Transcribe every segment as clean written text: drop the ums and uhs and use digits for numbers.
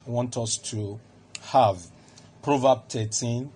want us to have. Proverbs 13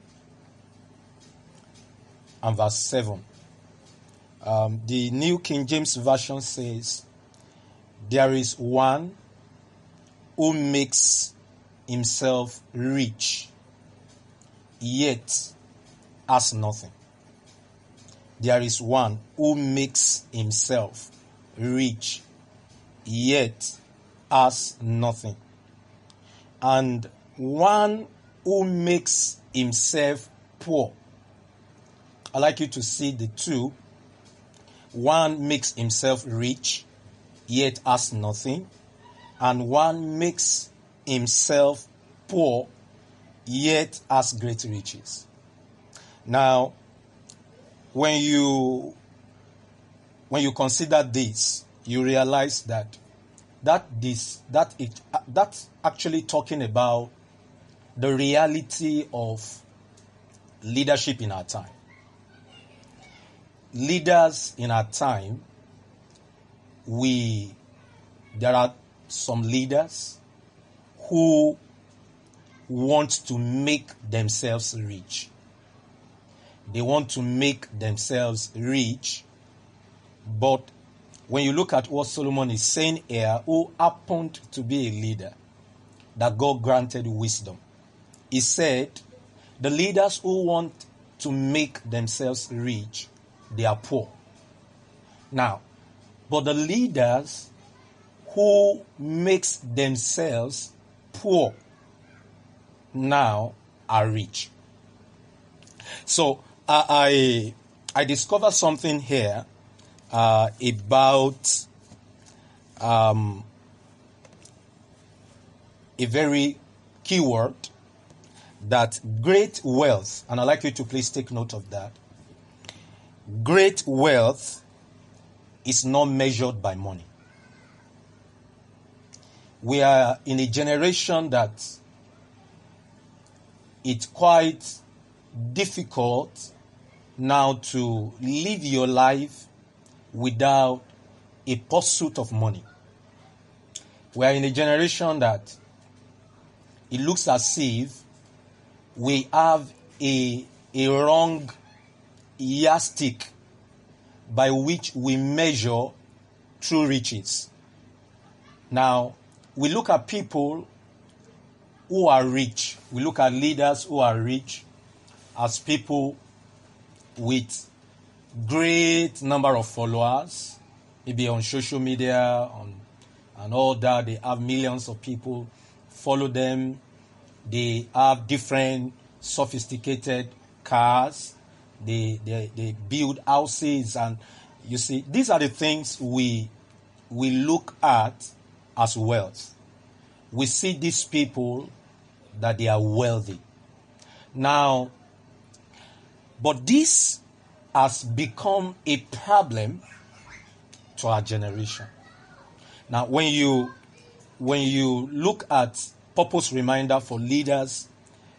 and verse 7. The New King James Version says, "There is one who makes himself rich, yet has nothing." There is one who makes himself rich, yet has nothing. And one who makes himself poor. I like you to see the two. One makes himself rich, yet has nothing. And one makes himself poor, yet has great riches. Now, when you consider this, you realize that's actually talking about the reality of leadership in our time. Leaders in our time, there are some leaders who want to make themselves rich. They want to make themselves rich, but when you look at what Solomon is saying here, who happened to be a leader that God granted wisdom, he said, the leaders who want to make themselves rich, they are poor. Now, but the leaders who makes themselves poor now are rich. So I discovered something here about a very key word, that great wealth, and I'd like you to please take note of that. Great wealth is not measured by money. We are in a generation that it's quite difficult now to live your life without a pursuit of money. We are in a generation that it looks as if we have a wrong yardstick by which we measure true riches. Now, we look at people who are rich. We look at leaders who are rich as people with great number of followers, maybe on social media, and all that. They have millions of people follow them. They have different sophisticated cars. They build houses, and you see, these are the things we look at as wealth. We see these people that they are wealthy. Now, but this has become a problem to our generation. Now, when you look at purpose reminder for leaders,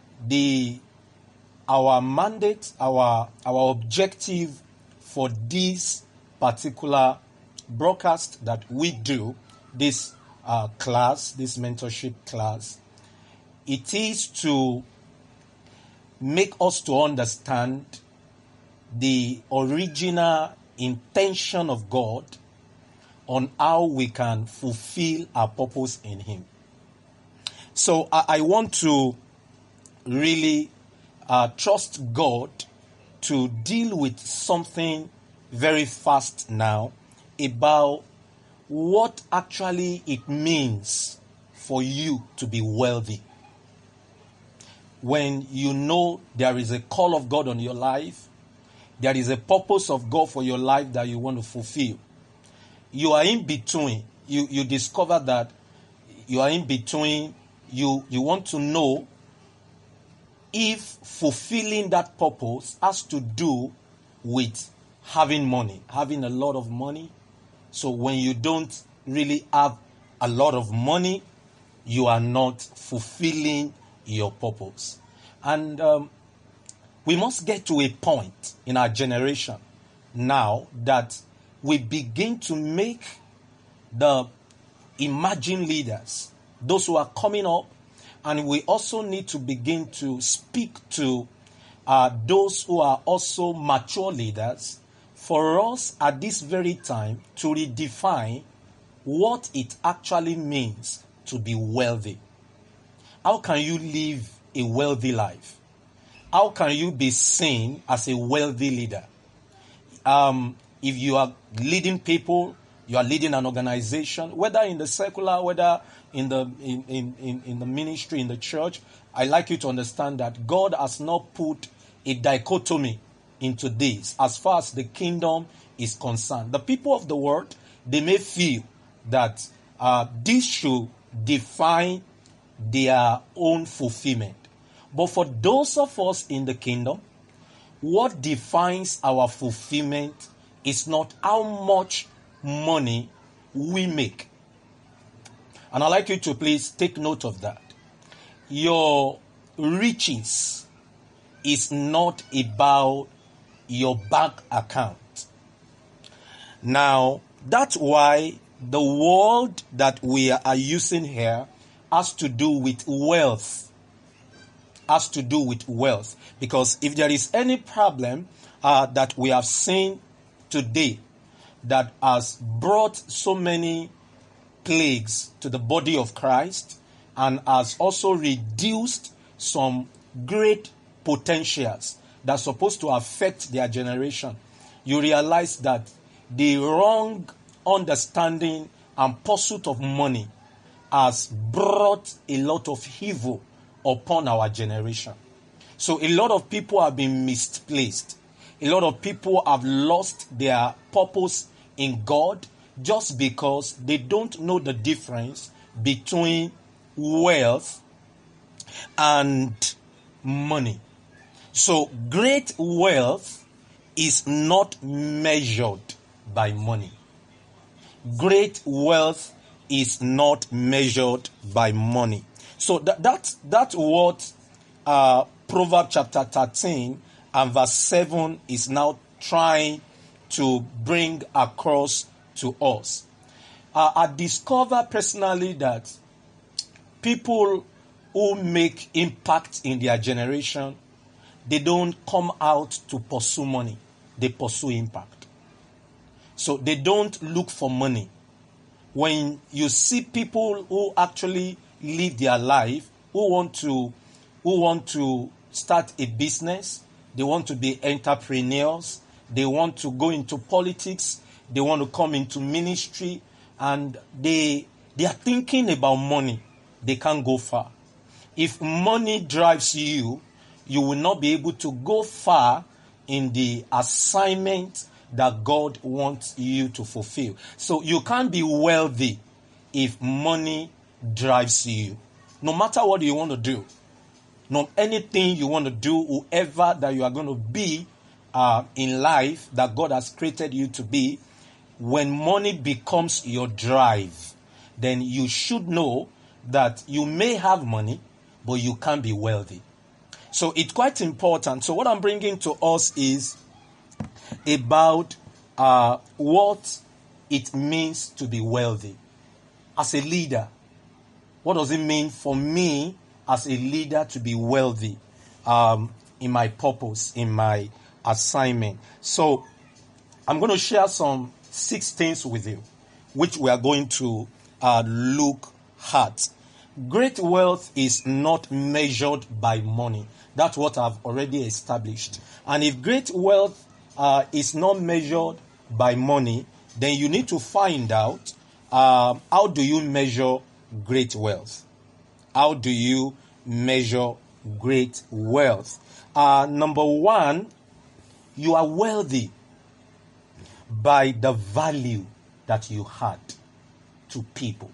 our mandate, our objective for this particular broadcast that we do, this class, this mentorship class, it is to make us to understand the original intention of God on how we can fulfill our purpose in Him. So I want to really trust God to deal with something very fast now about what actually it means for you to be wealthy. When you know there is a call of God on your life, there is a purpose of God for your life that you want to fulfill. You are in between. You discover that you are in between. You want to know if fulfilling that purpose has to do with having money, having a lot of money. So when you don't really have a lot of money, you are not fulfilling your purpose. And we must get to a point in our generation now that we begin to make the emerging leaders, those who are coming up, And we also need to begin to speak to those who are also mature leaders for us at this very time to redefine what it actually means to be wealthy. How can you live a wealthy life? How can you be seen as a wealthy leader? If you are leading people, you are leading an organization, whether in the secular, whether in the ministry, in the church, I like you to understand that God has not put a dichotomy into this as far as the kingdom is concerned. The people of the world, they may feel that this should define their own fulfillment. But for those of us in the kingdom, what defines our fulfillment is not how much money we make. And I'd like you to please take note of that. Your riches is not about your bank account. Now, that's why the word that we are using here has to do with wealth. Has to do with wealth. Because if there is any problem that we have seen today that has brought so many plagues to the body of Christ and has also reduced some great potentials that are supposed to affect their generation, you realize that the wrong understanding and pursuit of money has brought a lot of evil upon our generation. So a lot of people have been misplaced. A lot of people have lost their purpose in God just because they don't know the difference between wealth and money. So great wealth is not measured by money. Great wealth is not measured by money. So that's what Proverbs chapter 13 and verse 7 is now trying to bring across to us. I discover personally that people who make impact in their generation, they don't come out to pursue money. They pursue impact. So they don't look for money. When you see people who actually live their life, who want to start a business, they want to be entrepreneurs, they want to go into politics, they want to come into ministry, and they are thinking about money, they can't go far. If money drives you, you will not be able to go far in the assignment that God wants you to fulfill. So you can't be wealthy if money drives you. No matter what you want to do, no anything you want to do, whoever that you are going to be in life that God has created you to be, when money becomes your drive, then you should know that you may have money, but you can't be wealthy. So it's quite important. So what I'm bringing to us is about what it means to be wealthy. As a leader, what does it mean for me as a leader to be wealthy in my purpose, in my assignment? So I'm going to share some 6 things with you, which we are going to look at. Great wealth is not measured by money. That's what I've already established. And if great wealth is not measured by money, then you need to find out how do you measure great wealth? How do you measure great wealth? Number one, you are wealthy by the value that you had to people.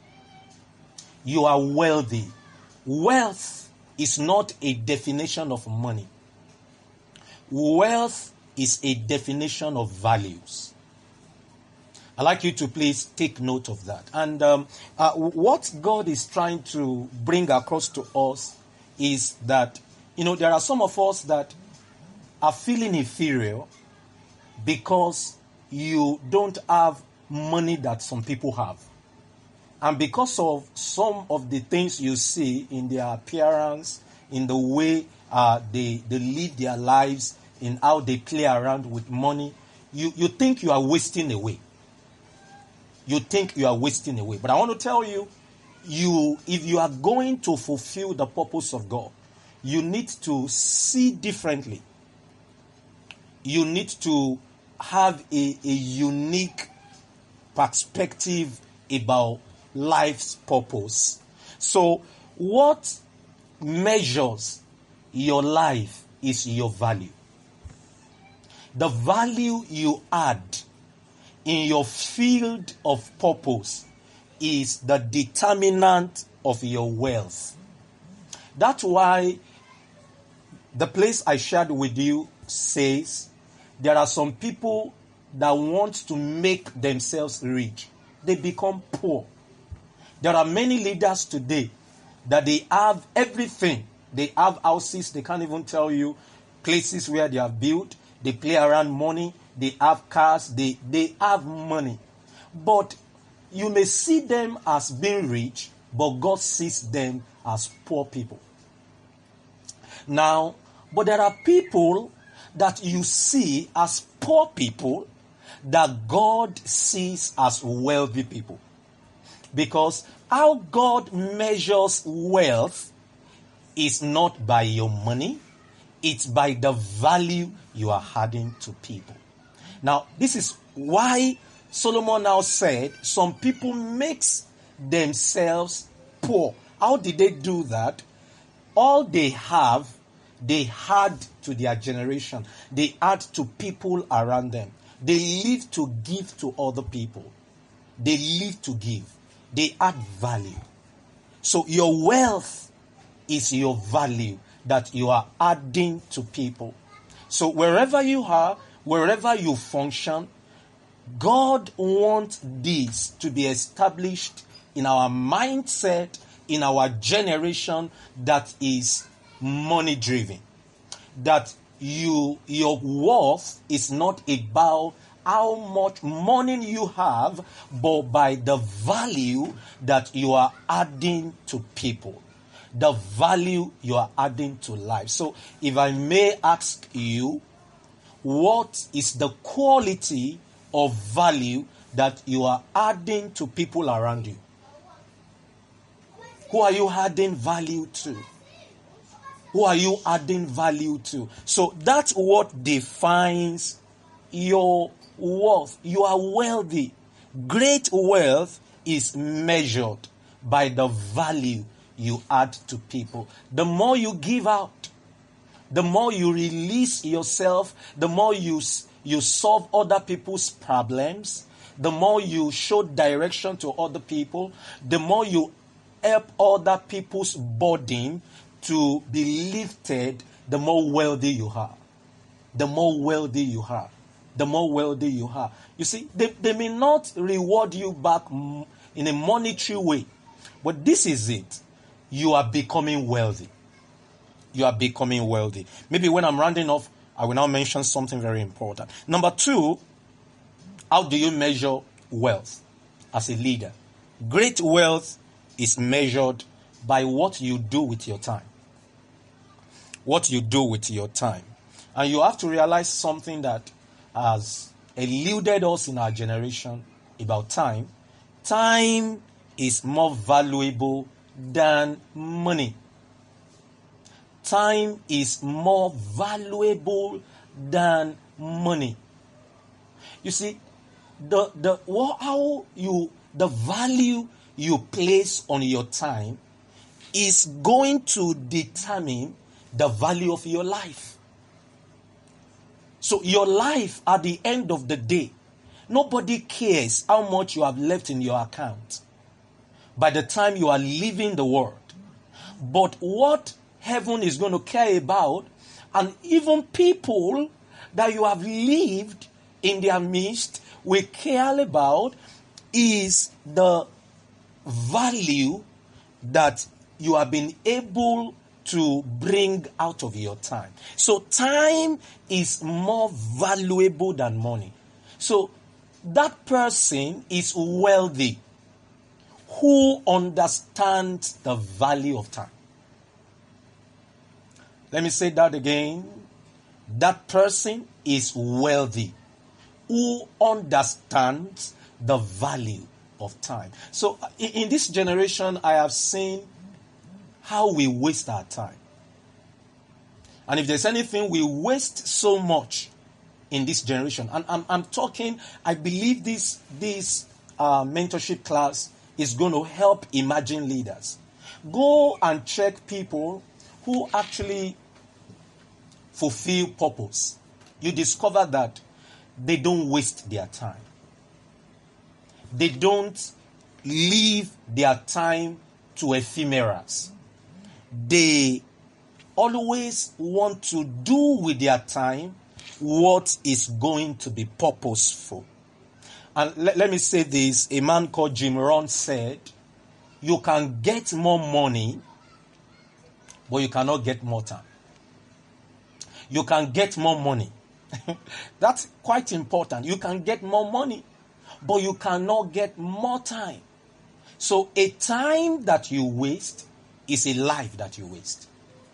You are wealthy. Wealth is not a definition of money. Wealth is a definition of values. I'd like you to please take note of that. And what God is trying to bring across to us is that, there are some of us that are feeling inferior because you don't have money that some people have. And because of some of the things you see in their appearance, in the way they live their lives, in how they play around with money, you think you are wasting away. You think you are wasting away. But I want to tell you, if you are going to fulfill the purpose of God, you need to see differently. You need to have a unique perspective about life's purpose. So, what measures your life is your value. The value you add in your field of purpose is the determinant of your wealth. That's why the place I shared with you says there are some people that want to make themselves rich. They become poor. There are many leaders today that they have everything. They have houses, they can't even tell you places where they have built. They play around money. They have cars. They have money. But you may see them as being rich, but God sees them as poor people. Now, but there are people that you see as poor people that God sees as wealthy people. Because how God measures wealth is not by your money, it's by the value you are adding to people. Now, this is why Solomon now said some people makes themselves poor. How did they do that? All they have, they add to their generation. They add to people around them. They live to give to other people. They live to give. They add value. So your wealth is your value that you are adding to people. So wherever you are, wherever you function, God wants this to be established in our mindset, in our generation that is money driven. That your worth is not about how much money you have, but by the value that you are adding to people. The value you are adding to life. So if I may ask you, what is the quality of value that you are adding to people around you? Who are you adding value to? Who are you adding value to? So that's what defines your worth. You are wealthy. Great wealth is measured by the value you add to people. The more you give out, the more you release yourself, the more you solve other people's problems, the more you show direction to other people, the more you help other people's burden to be lifted, the more wealthy you are. The more wealthy you are. The more wealthy you are. You see, they may not reward you back in a monetary way, but this is it. You are becoming wealthy. You are becoming wealthy. Maybe when I'm rounding off, I will now mention something very important. Number 2, how do you measure wealth as a leader? Great wealth is measured by what you do with your time. What you do with your time. And you have to realize something that has eluded us in our generation about time. Time is more valuable than money. Time is more valuable than money. You see, the value you place on your time is going to determine the value of your life. So your life at the end of the day, nobody cares how much you have left in your account by the time you are leaving the world. But what heaven is going to care about, and even people that you have lived in their midst will care about, is the value that you have been able to bring out of your time. So time is more valuable than money. So that person is wealthy who understands the value of time. Let me say that again. That person is wealthy, who understands the value of time. So in this generation, I have seen how we waste our time. And if there's anything we waste so much in this generation, and I'm talking, I believe this mentorship class is going to help emerging leaders. Go and check people who actually fulfill purpose. You discover that they don't waste their time. They don't leave their time to ephemerals. They always want to do with their time what is going to be purposeful. And let me say this. A man called Jim Rohn said, you can get more money, but you cannot get more time. You can get more money. That's quite important. You can get more money, but you cannot get more time. So a time that you waste is a life that you waste.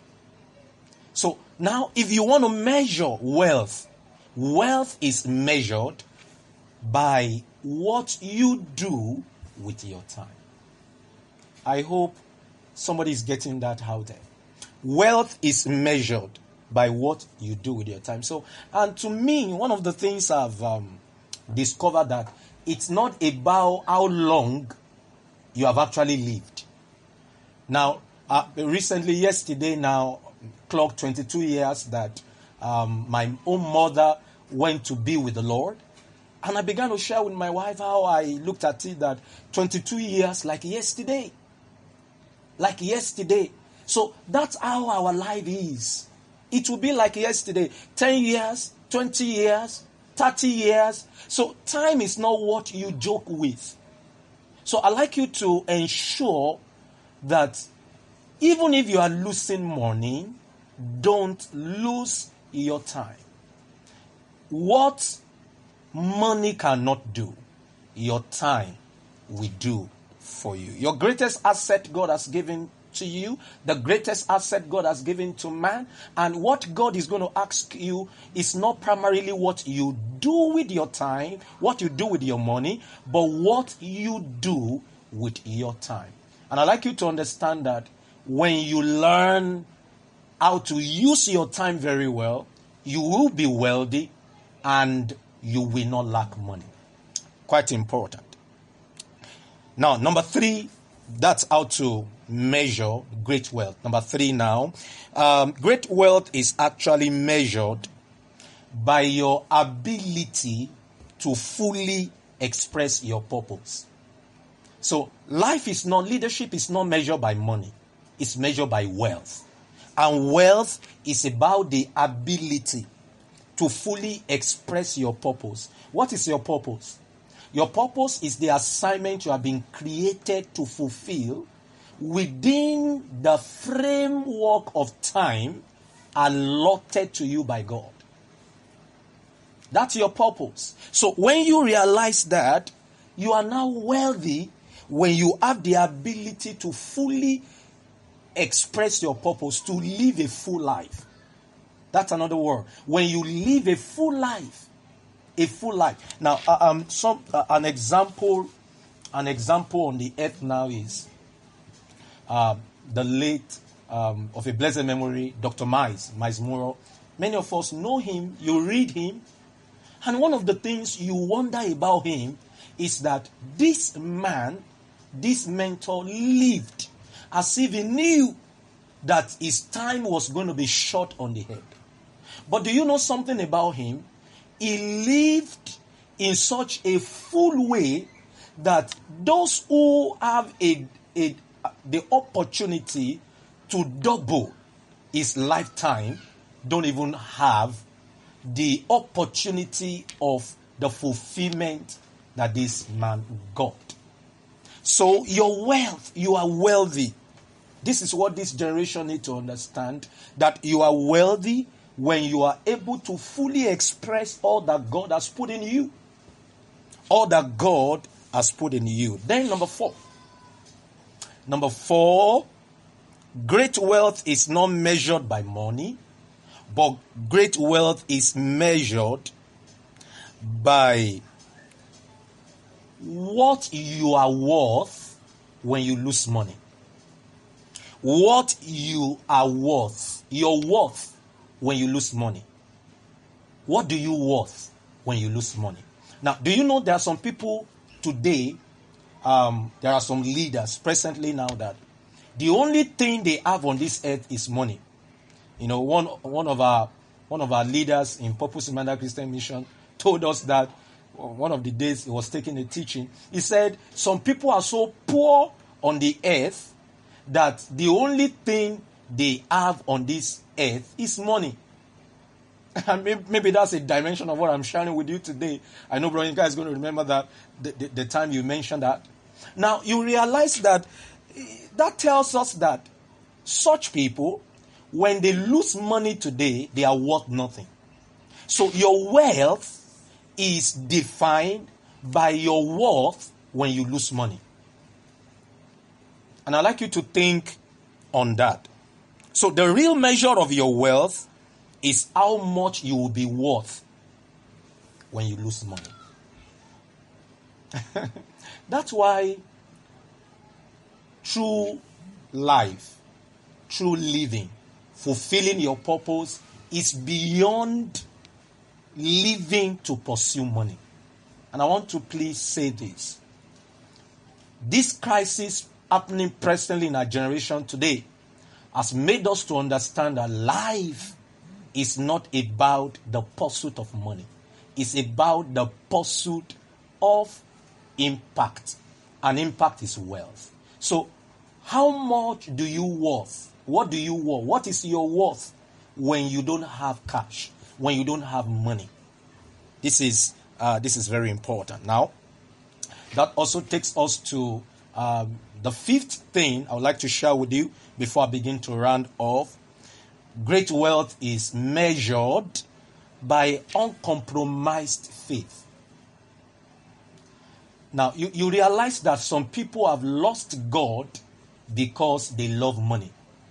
So now if you want to measure wealth, wealth is measured by what you do with your time. I hope somebody is getting that out there. Wealth is measured by what you do with your time. So, and to me, one of the things I've discovered that it's not about how long you have actually lived. Now, recently, yesterday now, clocked 22 years that my own mother went to be with the Lord. And I began to share with my wife how I looked at it that 22 years like yesterday. Like yesterday. So that's how our life is. It will be like yesterday. 10 years, 20 years, 30 years. So time is not what you joke with. So I'd like you to ensure that even if you are losing money, don't lose your time. What money cannot do, your time will do for you. Your greatest asset God has given to you, the greatest asset God has given to man, and what God is going to ask you is not primarily what you do with your time, what you do with your money, but what you do with your time. And I'd like you to understand that when you learn how to use your time very well, you will be wealthy and you will not lack money. Quite important. Now, number 3, that's how to measure great wealth. Number 3 now. Great wealth is actually measured by your ability to fully express your purpose. So, leadership is not measured by money. It's measured by wealth. And wealth is about the ability to fully express your purpose. What is your purpose? Your purpose is the assignment you have been created to fulfill within the framework of time allotted to you by God. That's your purpose. So when you realize that, you are now wealthy when you have the ability to fully express your purpose, to live a full life. That's another word. When you live a full life. A full life. Now, an example on the earth now is the late, of a blessed memory, Dr. Miles Monroe. Many of us know him, you read him, and one of the things you wonder about him is that this man, this mentor, lived as if he knew that his time was going to be short on the head. But do you know something about him? He lived in such a full way that those who have the opportunity to double his lifetime don't even have the opportunity of the fulfillment that this man got. So your wealth, you are wealthy. This is what this generation need to understand, that you are wealthy when you are able to fully express all that God has put in you. All that God has put in you. Then number 4. Number 4, great wealth is not measured by money, but great wealth is measured by what you are worth when you lose money. What you are worth, your worth when you lose money. What do you worth when you lose money? Now, do you know there are some people today, there are some leaders presently now that the only thing they have on this earth is money. You know, one of our leaders in Purpose Emmanuel Christian Mission told us that one of the days he was taking a teaching, he said some people are so poor on the earth that the only thing they have on this earth is money. And maybe that's a dimension of what I'm sharing with you today. I know Brother Yinka is going to remember that the time you mentioned that. Now, you realize that tells us that such people, when they lose money today, they are worth nothing. So your wealth is defined by your worth when you lose money. And I'd like you to think on that. So the real measure of your wealth is how much you will be worth when you lose money. That's why true life, true living, fulfilling your purpose is beyond living to pursue money. And I want to please say this. This crisis happening presently in our generation today has made us to understand that life is not about the pursuit of money. It's about the pursuit of impact. And impact is wealth. So, how much do you worth? What do you worth? What is your worth when you don't have cash? When you don't have money? This is very important. Now, that also takes us to the fifth thing I would like to share with you before I begin to round off. Great wealth is measured by uncompromised faith. Now, you realize that some people have lost God because they love money.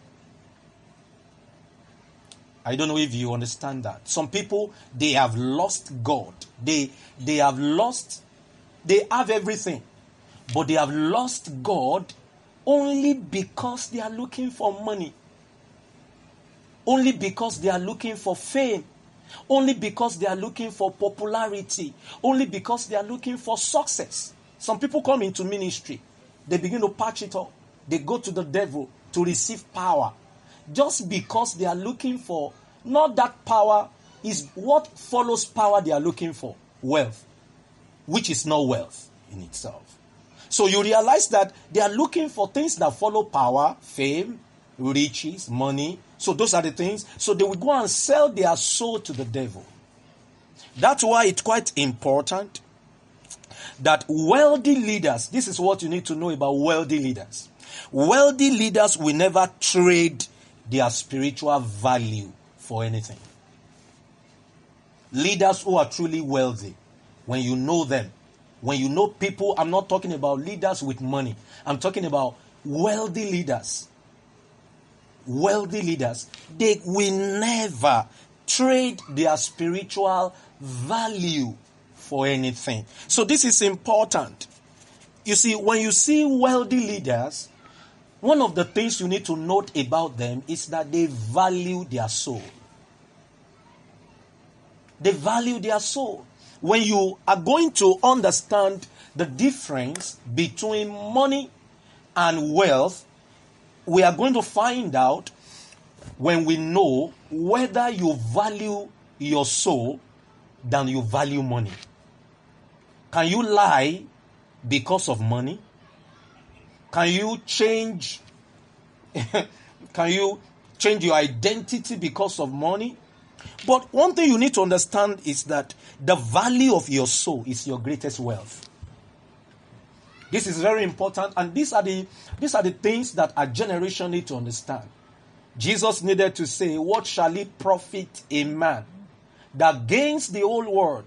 I don't know if you understand that. Some people, they have lost God. They have everything. But they have lost God only because they are looking for money. Only because they are looking for fame. Only because they are looking for popularity. Only because they are looking for success. Some people come into ministry. They begin to patch it up. They go to the devil to receive power. Just because they are looking for, not that power is what follows power they are looking for. Wealth. Which is not wealth in itself. So you realize that they are looking for things that follow power, fame, riches, money. So those are the things. So they will go and sell their soul to the devil. That's why it's quite important that wealthy leaders, this is what you need to know about wealthy leaders. Wealthy leaders will never trade their spiritual value for anything. Leaders who are truly wealthy, when you know them, when you know people, I'm not talking about leaders with money. I'm talking about wealthy leaders. Wealthy leaders, they will never trade their spiritual value for anything. So this is important. You see, when you see wealthy leaders, one of the things you need to note about them is that they value their soul. They value their soul. When you are going to understand the difference between money and wealth, we are going to find out when we know whether you value your soul than you value money. Can you lie because of money? Can you change your identity because of money? But one thing you need to understand is that the value of your soul is your greatest wealth. This is very important, and these are the things that our generation need to understand. Jesus needed to say, "What shall it profit a man that gains the whole world?"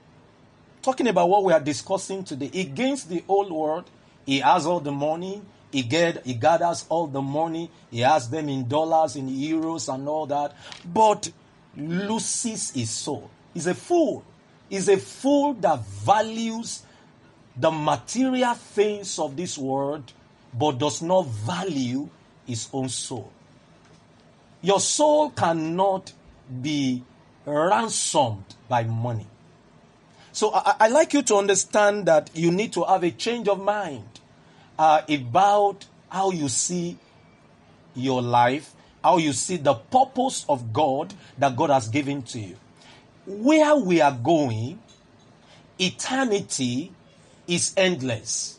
Talking about what we are discussing today, he gains the whole world. He has all the money. He gathers all the money. He has them in dollars, in euros, and all that. But loses his soul. He's a fool. He's a fool that values the material things of this world, but does not value his own soul. Your soul cannot be ransomed by money. So I like you to understand that you need to have a change of mind about how you see your life, how you see the purpose of God that God has given to you. Where we are going, eternity is endless.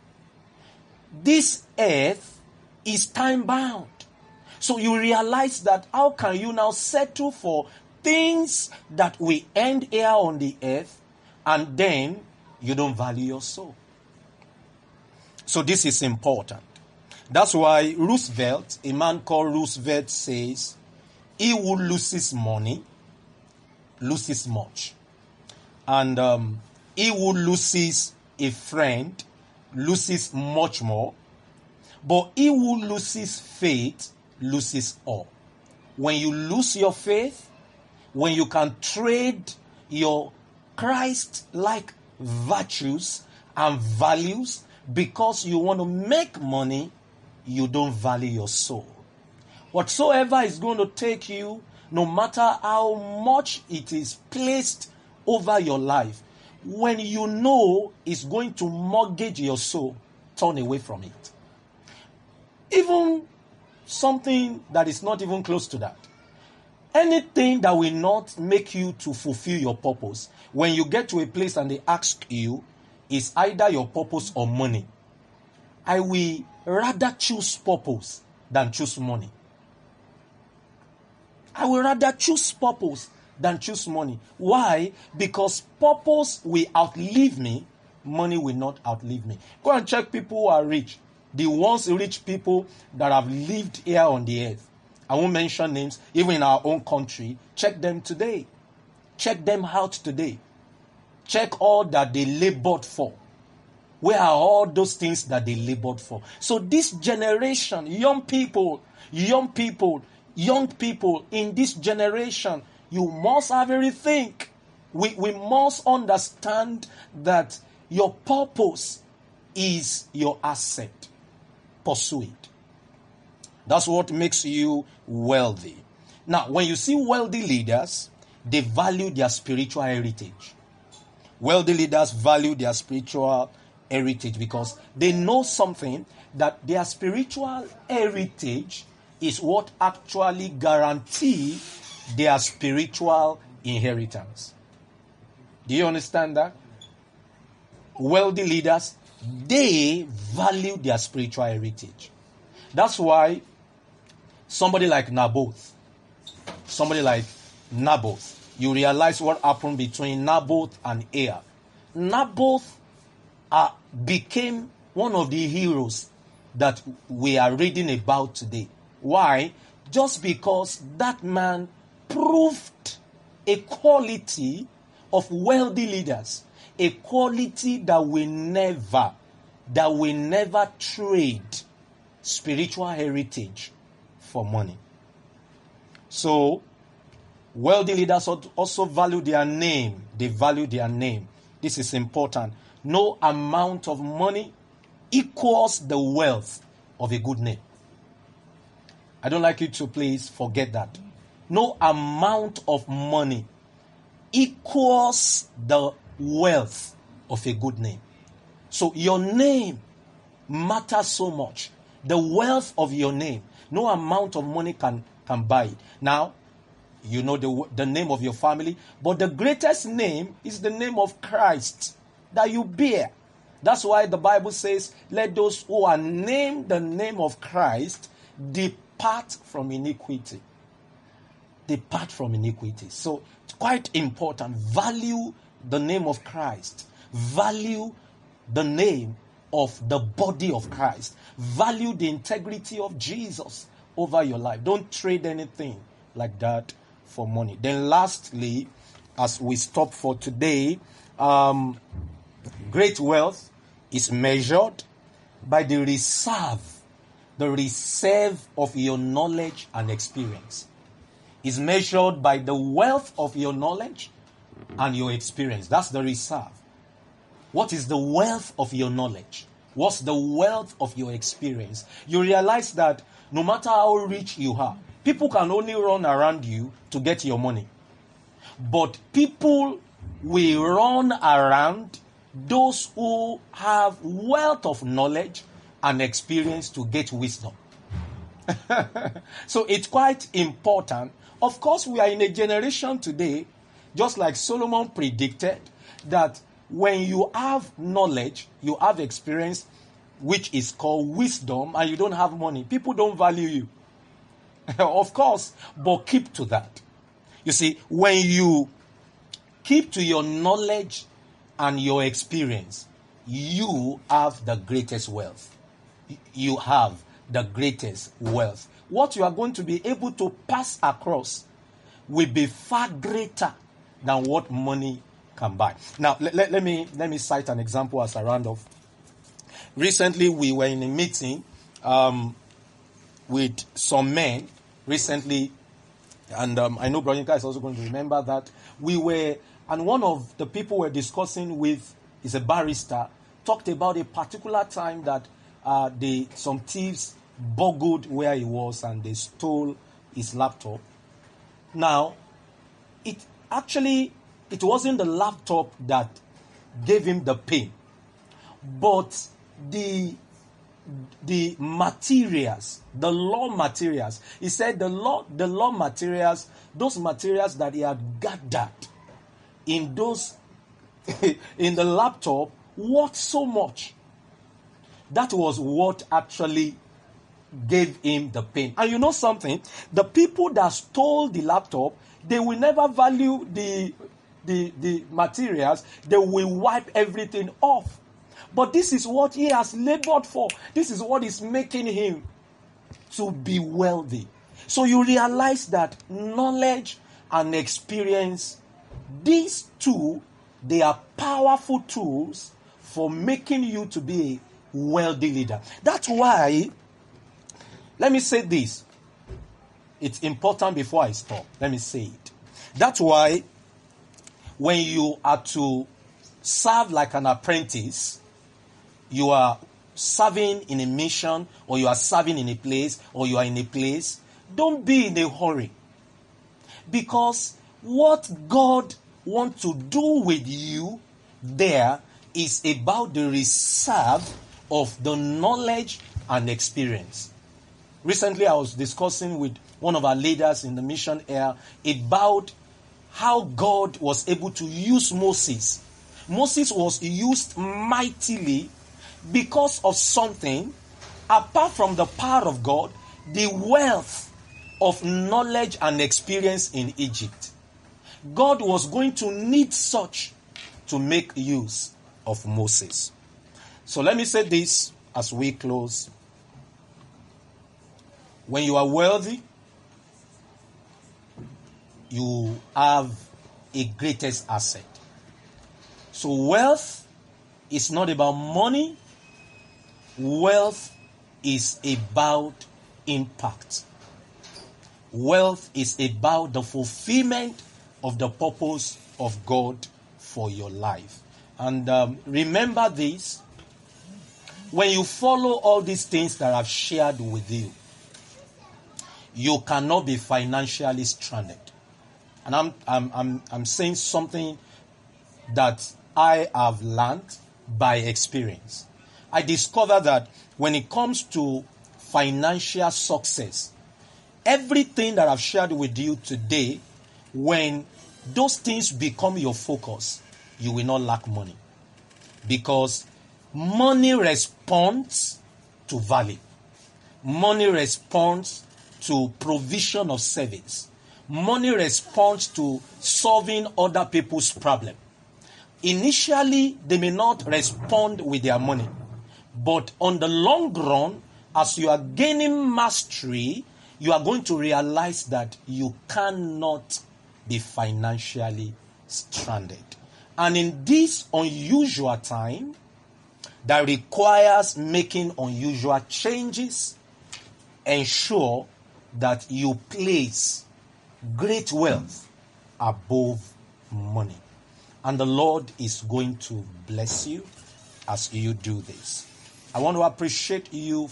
This earth is time-bound. So you realize that how can you now settle for things that will end here on the earth, and then you don't value your soul? So this is important. That's why Roosevelt, a man called Roosevelt, says, he who loses money loses much. And he who loses a friend loses much more. But he who loses faith loses all. When you lose your faith, when you can trade your Christ-like virtues and values because you want to make money, you don't value your soul. Whatsoever is going to take you, no matter how much it is placed over your life, when you know it's going to mortgage your soul, turn away from it. Even something that is not even close to that. Anything that will not make you to fulfill your purpose, when you get to a place and they ask you, is either your purpose or money, I will rather choose purpose than choose money. I will rather choose purpose than choose money. Why? Because purpose will outlive me, money will not outlive me. Go and check people who are rich. The once rich people that have lived here on the earth. I won't mention names, even in our own country. Check them today. Check them out today. Check all that they labored for. Where are all those things that they labored for? So this generation, young people in this generation, you must have a rethink. We must understand that your purpose is your asset. Pursue it. That's what makes you wealthy. Now, when you see wealthy leaders, they value their spiritual heritage. Wealthy leaders value their spiritual heritage because they know something, that their spiritual heritage is what actually guarantees their spiritual inheritance. Do you understand that? Wealthy leaders, they value their spiritual heritage. That's why somebody like Naboth, you realize what happened between Naboth and Ahab. Naboth became one of the heroes that we are reading about today. Why? Just because that man proved a quality of wealthy leaders, a quality that will never trade spiritual heritage for money. So, wealthy leaders also value their name. They value their name. This is important. No amount of money equals the wealth of a good name. I don't like you to please forget that. No amount of money equals the wealth of a good name. So your name matters so much. The wealth of your name. No amount of money can buy it. Now, you know the name of your family, but the greatest name is the name of Christ that you bear. That's why the Bible says, let those who are named the name of Christ depart from iniquity. Depart from iniquity. So it's quite important. Value the name of Christ. Value the name of the body of Christ. Value the integrity of Jesus over your life. Don't trade anything like that for money. Then lastly, as we stop for today, great wealth is measured by the reserve of your knowledge and experience. It's measured by the wealth of your knowledge and your experience. That's the reserve. What is the wealth of your knowledge? What's the wealth of your experience? You realize that no matter how rich you are, people can only run around you to get your money. But people will run around those who have wealth of knowledge and experience to get wisdom. So it's quite important. Of course, we are in a generation today, just like Solomon predicted, that when you have knowledge, you have experience, which is called wisdom, and you don't have money, people don't value you. Of course, but keep to that. You see, when you keep to your knowledge and your experience, you have the greatest wealth. You have the greatest wealth. What you are going to be able to pass across will be far greater than what money can buy. Now, let me cite an example as a round off. Recently, we were in a meeting with some men recently, and I know Brother Yinka is also going to remember that and one of the people we're discussing with is a barrister, talked about a particular time that some thieves burgled where he was and they stole his laptop. Now, it wasn't the laptop that gave him the pain, but the materials, the law materials. He said the law materials, those materials that he had gathered in in the laptop, worth so much. That was what actually gave him the pain. And you know something? The people that stole the laptop, they will never value the materials. They will wipe everything off. But this is what he has labored for. This is what is making him to be wealthy. So you realize that knowledge and experience, these two, they are powerful tools for making you to be a wealthy leader. That's why, let me say this. It's important before I stop. Let me say it. That's why when you are to serve like an apprentice, you are serving in a mission, or you are serving in a place, or you are in a place, don't be in a hurry. Because what God wants to do with you there is about the reserve of the knowledge and experience. Recently, I was discussing with one of our leaders in the mission area about how God was able to use Moses. Moses was used mightily because of something, apart from the power of God, the wealth of knowledge and experience in Egypt. God was going to need such to make use of Moses. So let me say this as we close. When you are wealthy, you have a greatest asset. So wealth is not about money. Wealth is about impact. Wealth is about the fulfillment of the purpose of God for your life. And remember this, when you follow all these things that I've shared with you, you cannot be financially stranded. And I'm saying something that I have learned by experience. I discovered that when it comes to financial success, everything that I've shared with you today, when those things become your focus, you will not lack money. Because money responds to value. Money responds to provision of service. Money responds to solving other people's problem. Initially, they may not respond with their money. But on the long run, as you are gaining mastery, you are going to realize that you cannot be financially stranded. And in this unusual time, that requires making unusual changes, ensure that you place great wealth above money. And the Lord is going to bless you as you do this. I want to appreciate you